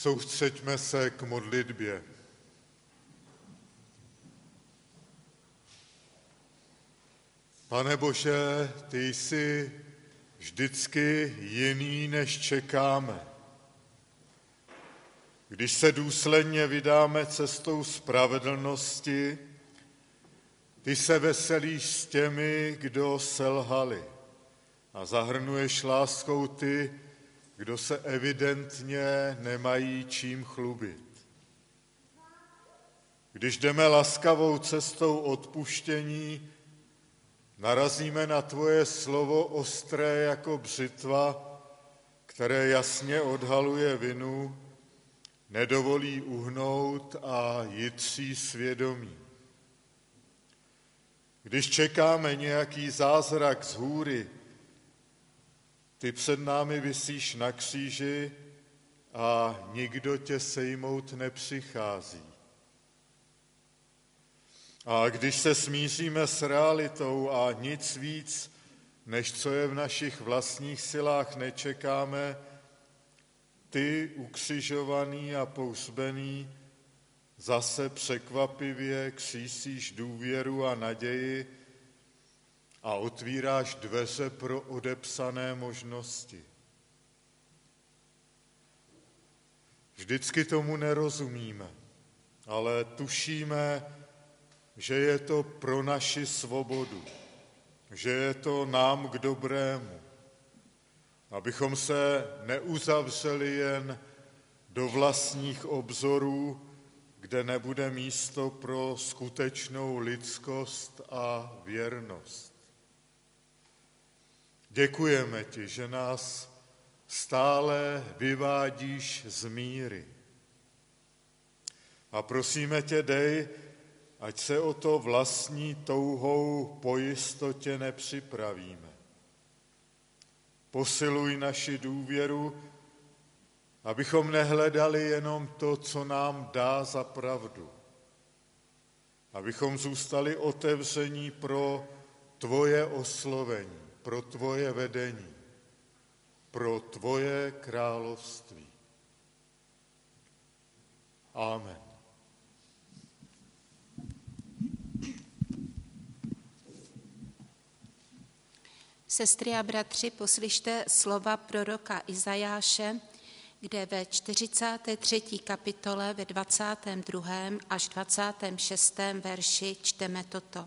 Soustřeďme se k modlitbě. Pane Bože, ty jsi vždycky jiný, než čekáme. Když se důsledně vydáme cestou spravedlnosti, ty se veselíš s těmi, kdo selhali, a zahrnuješ láskou ty, kdo se evidentně nemají čím chlubit. Když jdeme laskavou cestou odpuštění, narazíme na tvoje slovo ostré jako břitva, které jasně odhaluje vinu, nedovolí uhnout a jitří svědomí. Když čekáme nějaký zázrak z hůry, ty před námi visíš na kříži a nikdo tě sejmout nepřichází. A když se smíříme s realitou a nic víc, než co je v našich vlastních silách, nečekáme, ty, ukřižovaný a pohřbený, zase překvapivě křísíš důvěru a naději a otvíráš dveře pro odepsané možnosti. Vždycky tomu nerozumíme, ale tušíme, že je to pro naši svobodu, že je to nám k dobrému, abychom se neuzavřeli jen do vlastních obzorů, kde nebude místo pro skutečnou lidskost a věrnost. Děkujeme ti, že nás stále vyvádíš z míry. A prosíme tě, dej, ať se o to vlastní touhou po jistotě nepřipravíme. Posiluj naši důvěru, abychom nehledali jenom to, co nám dá za pravdu. Abychom zůstali otevření pro tvoje oslovení, pro tvoje vedení, pro tvoje království. Amen. Sestry a bratři, poslyšte slova proroka Izajáše, kde ve 43. kapitole ve 22. až 26. verši čteme toto.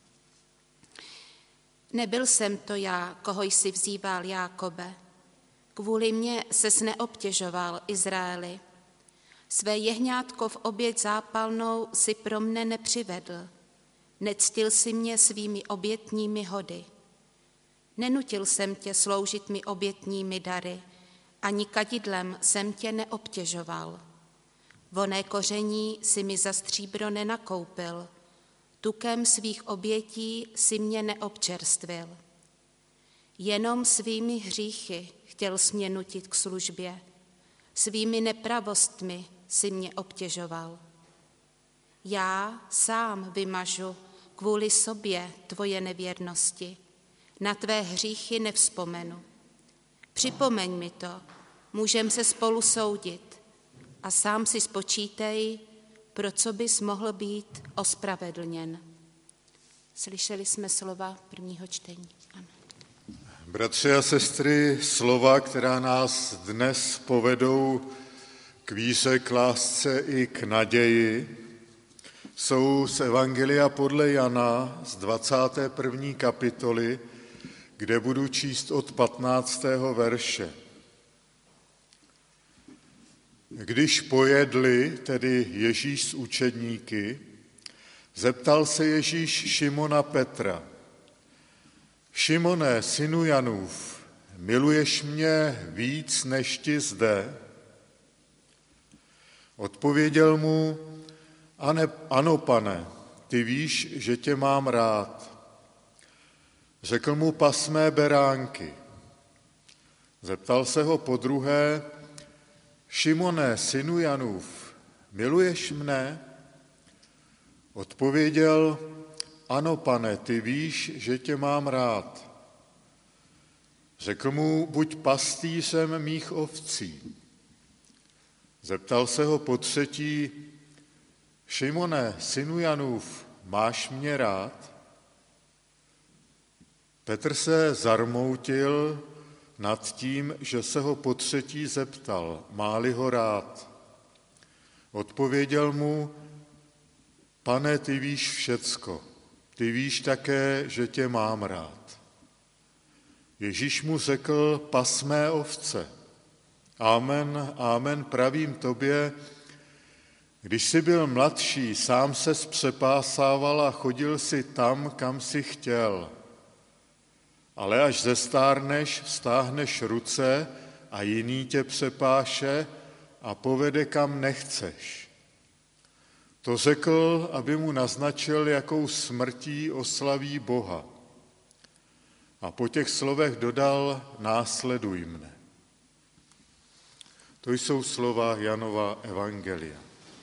Nebyl jsem to já, koho jsi vzýval, Jákobe. Kvůli mně ses neobtěžoval, Izraeli. Své jehňátko v oběť zápalnou si pro mne nepřivedl. Nectil si mě svými obětními hody. Nenutil jsem tě sloužit mi obětními dary, ani kadidlem jsem tě neobtěžoval. Vonné koření si mi za stříbro nenakoupil, tukem svých obětí si mě neobčerstvil. Jenom svými hříchy chtěl jsi mě nutit k službě, svými nepravostmi si mě obtěžoval. Já sám vymažu kvůli sobě tvoje nevěrnosti, na tvé hříchy nevzpomenu. Připomeň mi to, můžem se spolu soudit a sám si spočítej, pro co bys mohl být ospravedlněn. Slyšeli jsme slova prvního čtení. Amen. Bratři a sestry, slova, která nás dnes povedou k víře, k lásce i k naději, jsou z Evangelia podle Jana z 21. kapitoly, kde budu číst od 15. verše. Když pojedli, tedy Ježíš s učedníky, zeptal se Ježíš Šimona Petra: Šimone, synu Janův, miluješ mě víc než ti zde? Odpověděl mu: Ano, pane, ty víš, že tě mám rád. Řekl mu: pas mé beránky. Zeptal se ho podruhé: Šimone, synu Janův, miluješ mne? Odpověděl: Ano, pane, ty víš, že tě mám rád. Řekl mu: buď pastýřem mých ovcí. Zeptal se ho potřetí: Šimone, synu Janův, máš mě rád? Petr se zarmoutil nad tím, že se ho potřetí zeptal, má-li ho rád. Odpověděl mu: Pane, ty víš všecko, ty víš také, že tě mám rád. Ježíš mu řekl: pas mé ovce. Amen, amen, pravím tobě, když jsi byl mladší, sám ses přepásával a chodil si tam, kam si chtěl. Ale až zestárneš, stáhneš ruce a jiný tě přepáše a povede, kam nechceš. To řekl, aby mu naznačil, jakou smrtí oslaví Boha. A po těch slovech dodal: následuj mne. To jsou slova Janova evangelia.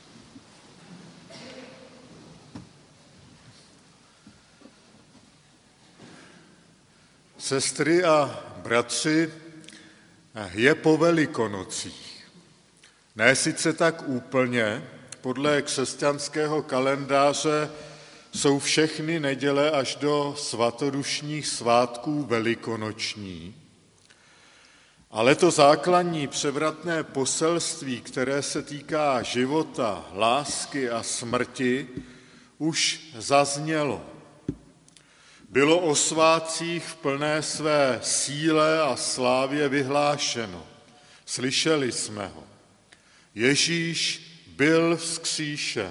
Sestry a bratři, je po Velikonocích. Ne sice tak úplně, podle křesťanského kalendáře jsou všechny neděle až do svatodušních svátků velikonoční, ale to základní převratné poselství, které se týká života, lásky a smrti, už zaznělo. Bylo o svátcích v plné své síle a slávě vyhlášeno. Slyšeli jsme ho. Ježíš byl vzkříšen.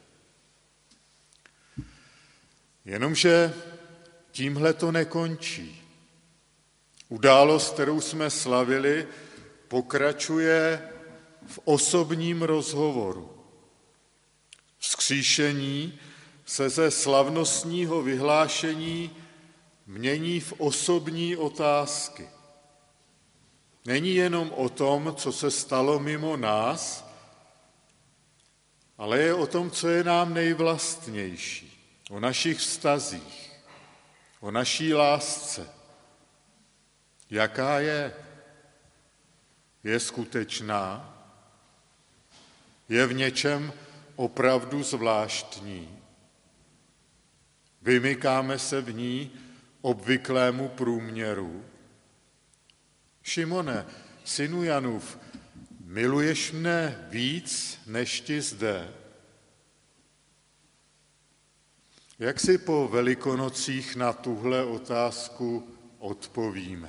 Jenomže tímhle to nekončí. Událost, kterou jsme slavili, pokračuje v osobním rozhovoru. Vzkříšení se ze slavnostního vyhlášení mění v osobní otázky. Není jenom o tom, co se stalo mimo nás, ale je o tom, co je nám nejvlastnější. O našich vztazích, o naší lásce. Jaká je? Je skutečná? Je v něčem opravdu zvláštní? Vymykáme se v ní obvyklému průměru? Šimone, synu Janův, miluješ mne víc, než ti zde? Jak si po Velikonocích na tuhle otázku odpovíme?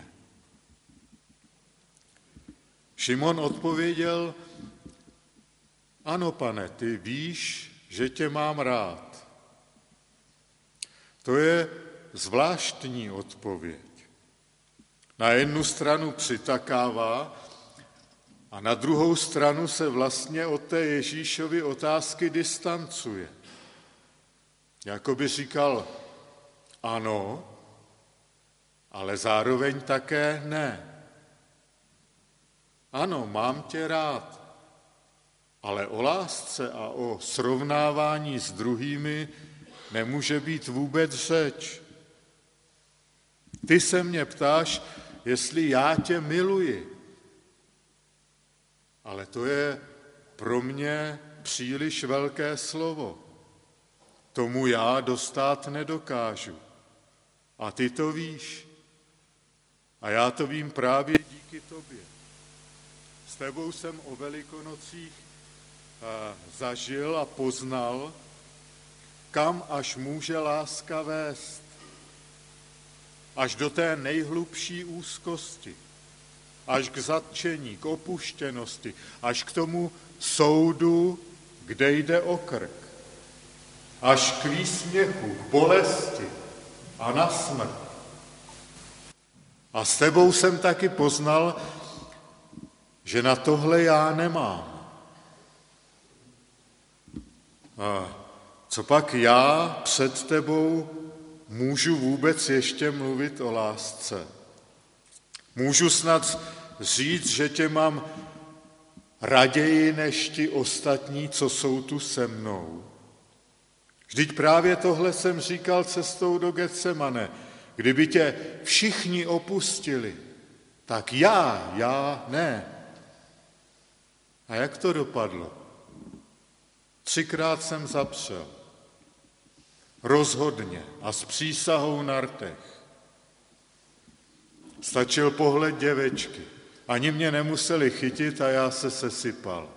Šimon odpověděl: ano, pane, ty víš, že tě mám rád. To je zvláštní odpověď. Na jednu stranu přitakává a na druhou stranu se vlastně od té Ježíšovy otázky distancuje. Jakoby říkal ano, ale zároveň také ne. Ano, mám tě rád, ale o lásce a o srovnávání s druhými nemůže být vůbec řeč. Ty se mě ptáš, jestli já tě miluji, ale to je pro mě příliš velké slovo. Tomu já dostát nedokážu. A ty to víš. A já to vím právě díky tobě. S tebou jsem o Velikonocích zažil a poznal, kam až může láska vést. Až do té nejhlubší úzkosti, až k zatčení, k opuštěnosti, až k tomu soudu, kde jde o krk, až k výsměchu, k bolesti a na smrt. A s tebou jsem taky poznal, že na tohle já nemám. A co pak já před tebou můžu vůbec ještě mluvit o lásce? Můžu snad říct, že tě mám raději než ti ostatní, co jsou tu se mnou? Vždyť právě tohle jsem říkal cestou do Getsemane. Kdyby tě všichni opustili, tak já ne. A jak to dopadlo? 3krát jsem zapřel. Rozhodně a s přísahou na rtech. Stačil pohled děvečky. Ani mě nemuseli chytit a já se sesypal.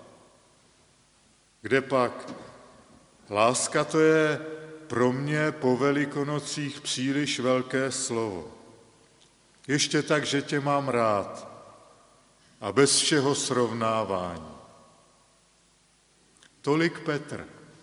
Kdepak? Láska to je pro mě po Velikonocích příliš velké slovo. Ještě tak, že tě mám rád a bez všeho srovnávání. Tolik Petr.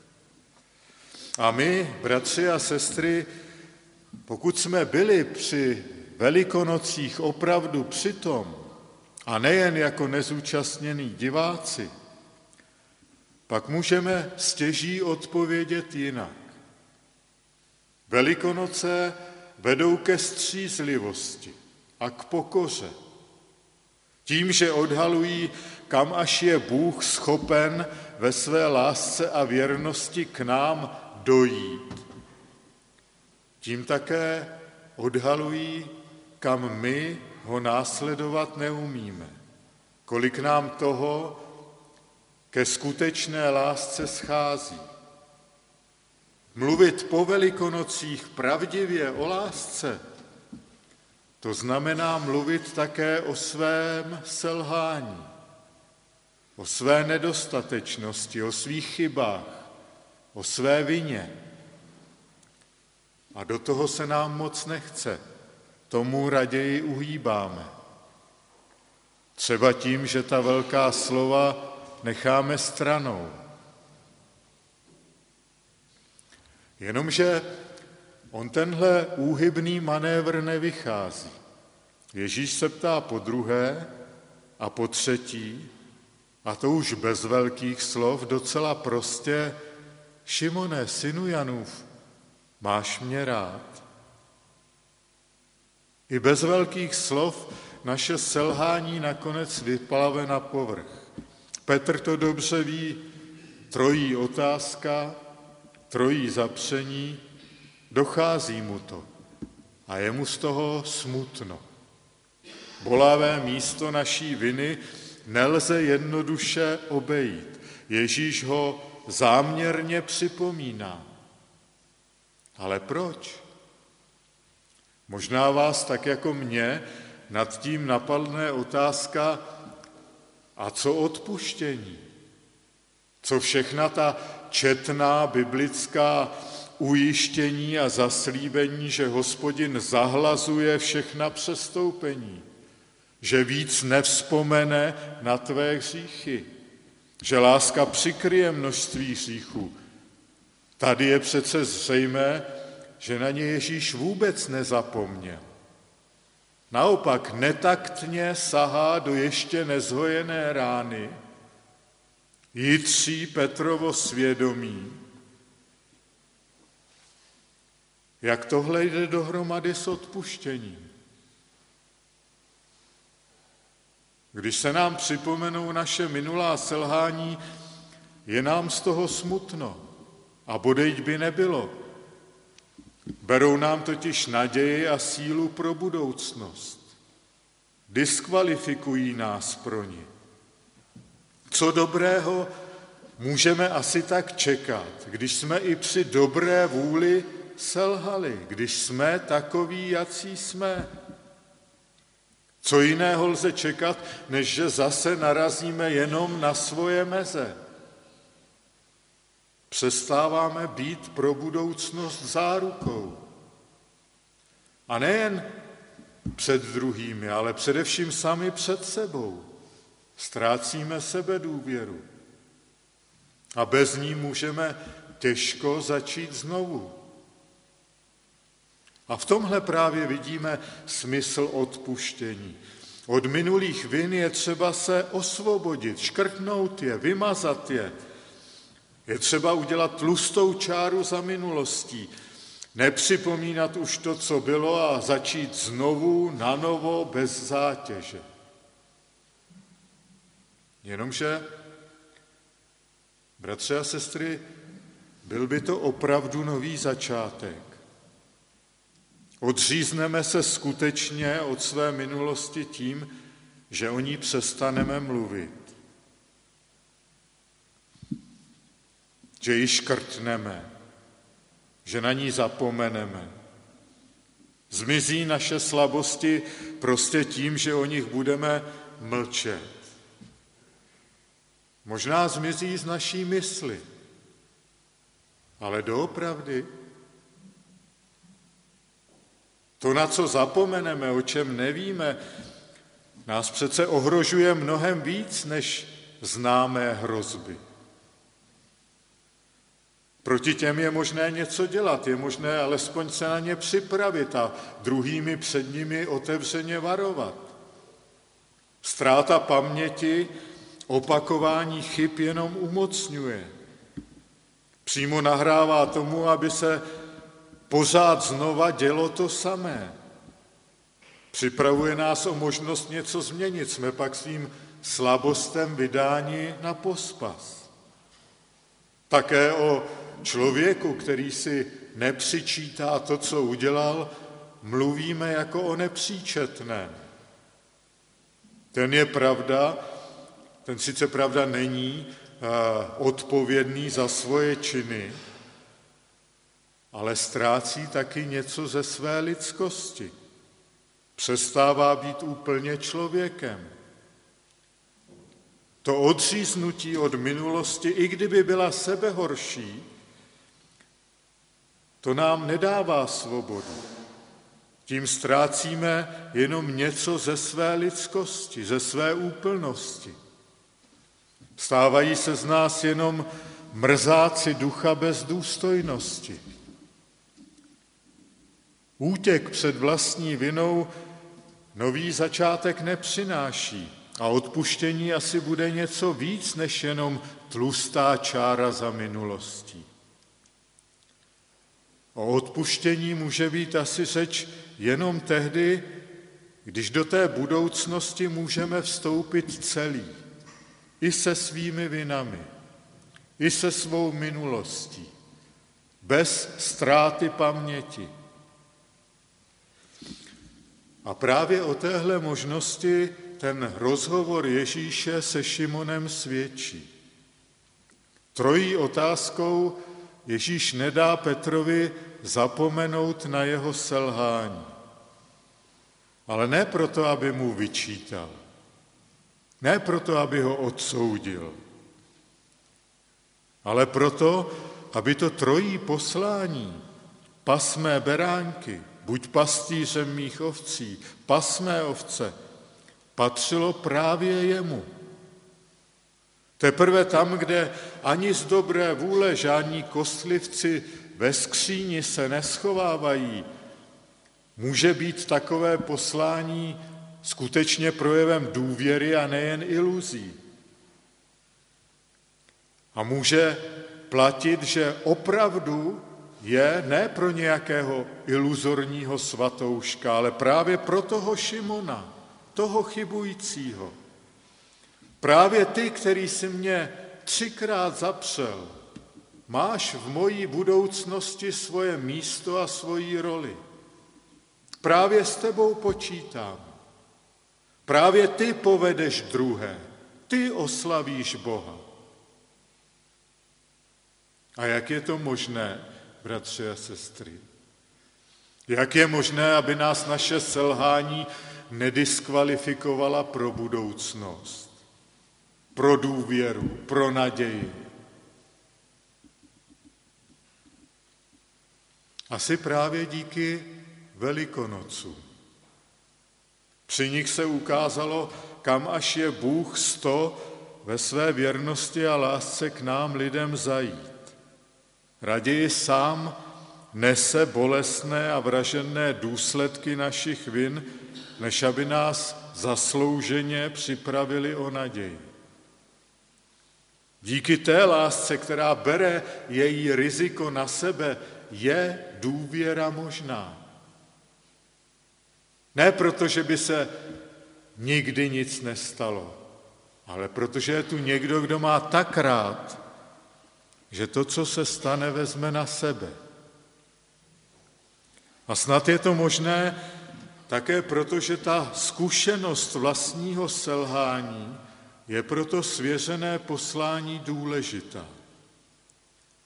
A my, bratři a sestry, pokud jsme byli při Velikonocích opravdu přitom, a nejen jako nezúčastnění diváci, pak můžeme stěží odpovědět jinak. Velikonoce vedou ke střízlivosti a k pokoře. Tím, že odhalují, kam až je Bůh schopen ve své lásce a věrnosti k nám dojít. Tím také odhalují, kam my ho následovat neumíme. Kolik nám toho ke skutečné lásce schází. Mluvit po Velikonocích pravdivě o lásce, to znamená mluvit také o svém selhání, o své nedostatečnosti, o svých chybách, o své vině. A do toho se nám moc nechce, tomu raději uhýbáme. Třeba tím, že ta velká slova necháme stranou. Jenomže on tenhle úhybný manévr nevychází. Ježíš se ptá podruhé a potřetí, a to už bez velkých slov, docela prostě: Šimone, synu Janův, máš mě rád? I bez velkých slov naše selhání nakonec vyplave na povrch. Petr to dobře ví, trojí otázka, trojí zapření, dochází mu to a je mu z toho smutno. Bolavé místo naší viny nelze jednoduše obejít. Ježíš ho záměrně připomíná. Ale proč? Možná vás tak jako mě nad tím napadne otázka: a co odpuštění? Co všechna ta četná biblická ujištění a zaslíbení, že Hospodin zahlazuje všechna přestoupení, že víc nevzpomene na tvé hříchy, že láska přikryje množství hříchů. Tady je přece zřejmé, že na ně Ježíš vůbec nezapomněl. Naopak netaktně sahá do ještě nezhojené rány, jitří Petrovo svědomí. Jak tohle jde dohromady s odpuštěním? Když se nám připomenou naše minulá selhání, je nám z toho smutno a bodejť by nebylo. Berou nám totiž naději a sílu pro budoucnost. Diskvalifikují nás pro ní. Co dobrého můžeme asi tak čekat, když jsme i při dobré vůli selhali, když jsme takoví, jací jsme? Co jiného lze čekat, než že zase narazíme jenom na svoje meze? Přestáváme být pro budoucnost zárukou. A nejen před druhými, ale především sami před sebou. Ztrácíme sebedůvěru. A bez ní můžeme těžko začít znovu. A v tomhle právě vidíme smysl odpuštění. Od minulých vin je třeba se osvobodit, škrtnout je, vymazat je. Je třeba udělat tlustou čáru za minulostí, nepřipomínat už to, co bylo, a začít znovu, nanovo, bez zátěže. Jenomže, bratři a sestry, byl by to opravdu nový začátek. Odřízneme se skutečně od své minulosti tím, že o ní přestaneme mluvit. že ji škrtneme, že na ní zapomeneme. Zmizí naše slabosti prostě tím, že o nich budeme mlčet. Možná zmizí z naší mysli, ale doopravdy to, na co zapomeneme, o čem nevíme, nás přece ohrožuje mnohem víc než známé hrozby. Proti těm je možné něco dělat, je možné alespoň se na ně připravit a druhými před nimi otevřeně varovat. Ztráta paměti, opakování chyb jenom umocňuje. Přímo nahrává tomu, aby se pořád znova dělo to samé. Připravuje nás o možnost něco změnit, jsme pak svým slabostem vydáni na pospas. Také o člověku, který si nepřičítá to, co udělal, mluvíme jako o nepříčetném. Ten je pravda, ten sice pravda není odpovědný za svoje činy, ale ztrácí taky něco ze své lidskosti. Přestává být úplně člověkem. To odříznutí od minulosti, i kdyby byla sebehorší, to nám nedává svobodu. Tím ztrácíme jenom něco ze své lidskosti, ze své úplnosti. Stávají se z nás jenom mrzáci ducha bez důstojnosti. Útěk před vlastní vinou nový začátek nepřináší a odpuštění asi bude něco víc než jenom tlustá čára za minulostí. O odpuštění může být asi řeč jenom tehdy, když do té budoucnosti můžeme vstoupit celý, i se svými vinami, i se svou minulostí, bez ztráty paměti. A právě o téhle možnosti ten rozhovor Ježíše se Šimonem svědčí. Trojí otázkou Ježíš nedá Petrovi zapomenout na jeho selhání. Ale ne proto, aby mu vyčítal. Ne proto, aby ho odsoudil. Ale proto, aby to trojí poslání, pas mé beránky, buď pastýřem mých ovcí, pas mé ovce, patřilo právě jemu. Teprve tam, kde ani z dobré vůle žádní kostlivci ve skříni se neschovávají, může být takové poslání skutečně projevem důvěry a nejen iluzí. A může platit, že opravdu je ne pro nějakého iluzorního svatouška, ale právě pro toho Šimona, toho chybujícího. Právě ty, který si mě 3krát zapřel, máš v mojí budoucnosti svoje místo a svoji roli. Právě s tebou počítám. Právě ty povedeš druhé, ty oslavíš Boha. A jak je to možné, bratři a sestry? Jak je možné, aby nás naše selhání nediskvalifikovala pro budoucnost, pro důvěru, pro naději? Asi právě díky Velikonocům. Při nich se ukázalo, kam až je Bůh 100 ve své věrnosti a lásce k nám lidem zajít. Raději sám nese bolestné a vražené důsledky našich vin, než aby nás zaslouženě připravili o naději. Díky té lásce, která bere její riziko na sebe, je důvěra možná. Ne proto, že by se nikdy nic nestalo, ale protože je tu někdo, kdo má tak rád, že to, co se stane, vezme na sebe. A snad je to možné také proto, že ta zkušenost vlastního selhání je proto svěřené poslání důležitá.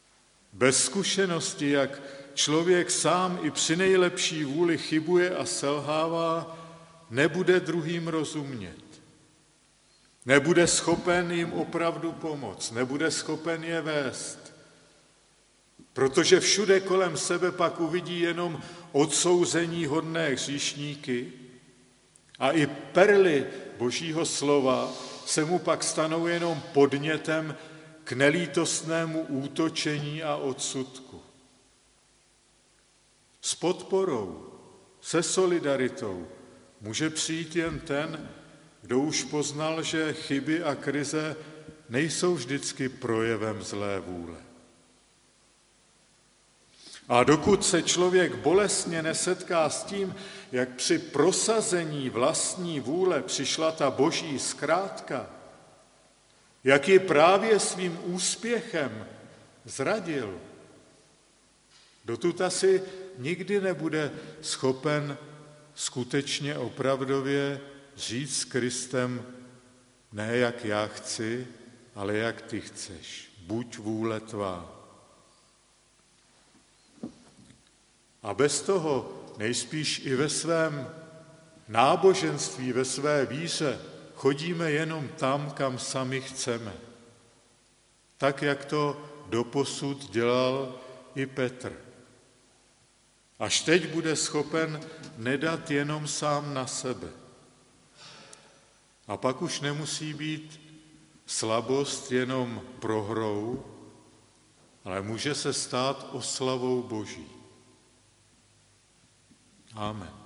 Bez zkušenosti, jak člověk sám i při nejlepší vůli chybuje a selhává, nebude druhým rozumět. Nebude schopen jim opravdu pomoct, nebude schopen je vést, protože všude kolem sebe pak uvidí jenom odsouzení hodné hříšníky a i perly Božího slova se mu pak stanou jenom podnětem k nelítostnému útočení a odsudku. S podporou, se solidaritou může přijít jen ten, kdo už poznal, že chyby a krize nejsou vždycky projevem zlé vůle. A dokud se člověk bolestně nesetká s tím, jak při prosazení vlastní vůle přišla ta boží zkrátka, jak ji právě svým úspěchem zradil, dotud asi nikdy nebude schopen skutečně opravdově říct s Kristem, ne jak já chci, ale jak ty chceš, buď vůle tvá. A bez toho nejspíš i ve svém náboženství, ve své víře chodíme jenom tam, kam sami chceme. Tak, jak to doposud dělal i Petr. Až teď bude schopen nedat jenom sám na sebe. A pak už nemusí být slabost jenom prohrou, ale může se stát oslavou Boží. Amen.